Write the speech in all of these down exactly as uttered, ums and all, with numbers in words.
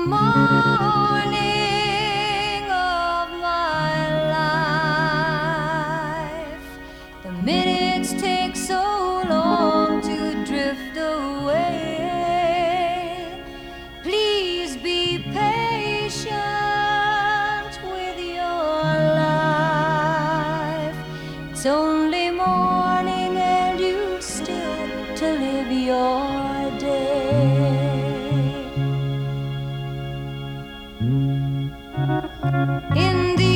morning of my life. The minutes take so long to drift away. Please be patient with your life. It's only morning and you still to live your day. In the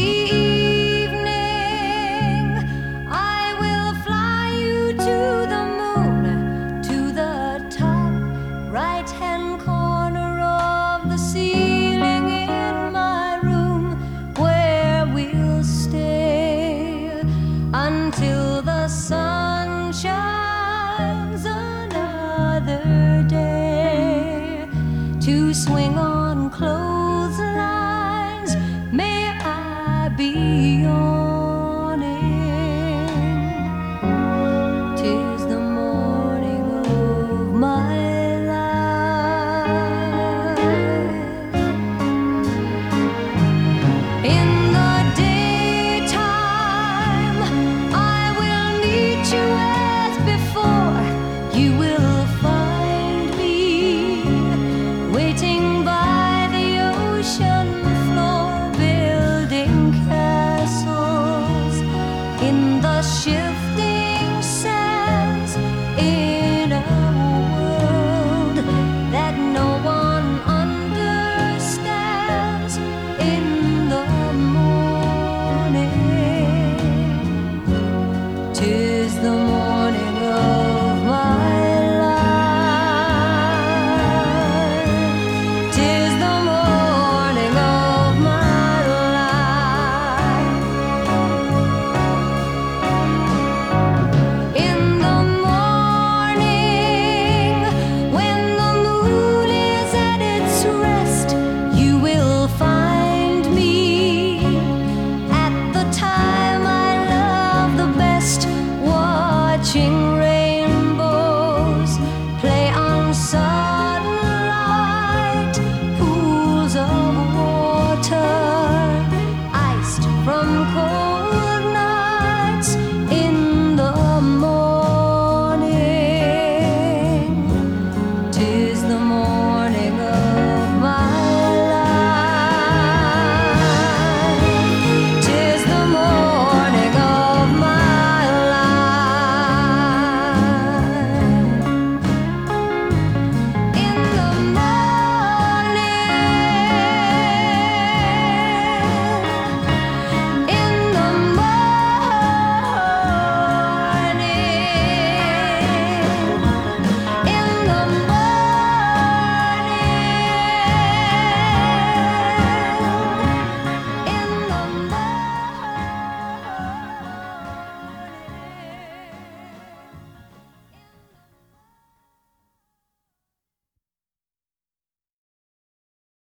evening, I will fly you to the moon, to the top right-hand corner of the ceiling in my room, where we'll stay until the sun shines another day, to swing on close